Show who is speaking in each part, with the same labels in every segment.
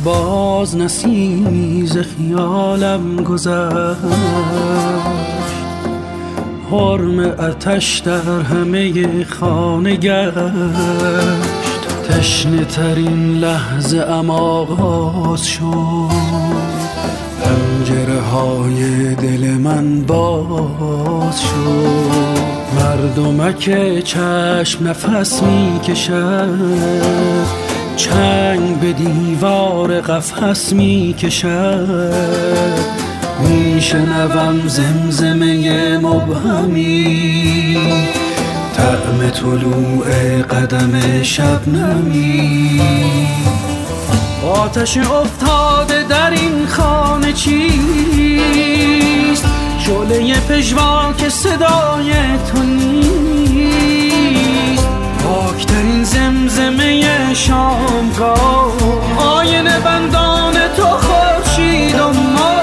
Speaker 1: باز نسیمی ز خیالم گذشت، حرم آتش در همه خانه گشت. تشنه ترین لحظه ام آغاز شد، پنجره های دل من باز شد. مردمک چشم نفس می کشد، چنگ به دیوار قفس می کشد. می شنوم زمزمه مبهمی، طعم طلوع قدم شبنمی. آتش افتاده در این خانه چیست؟ شعله پژواک صدای تو نیست؟ پاکترین زمزمه شامگاه، آینه بندان تو خورشید و ما.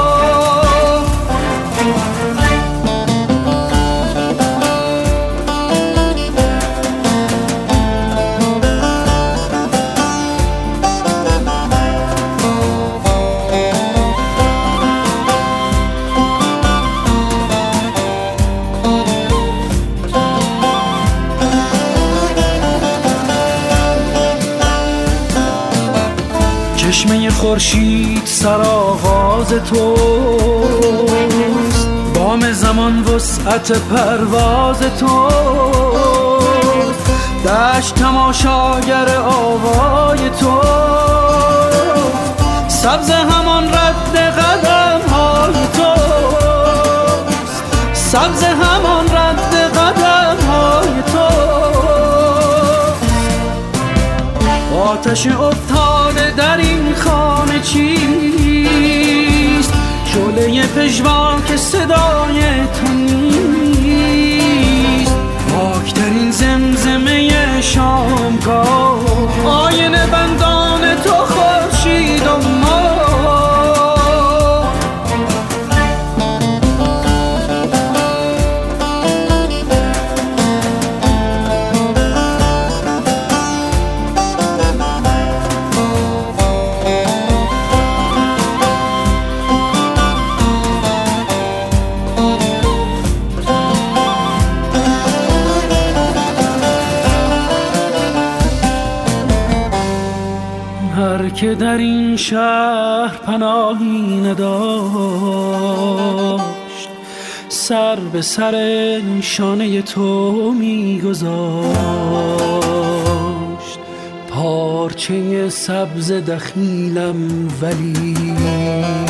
Speaker 1: چشمه خورشید سرآغاز توست، بام زمان وسعت پرواز توست. دشت تماشاگر آوای توست، سبز همان رد قدم های توست، سبز همان رد قدم های توست. آتش افتاده در این خانه چیست؟ شعله پژواک صدای تو نیست؟ پاکترین زمزمه شامگاه، آینه بندان تو خورشید و ما. هر که در این شهر پناهی نداشت، سر به سر شانه تو میگذاشت. پارچه سبز دخیلم ولی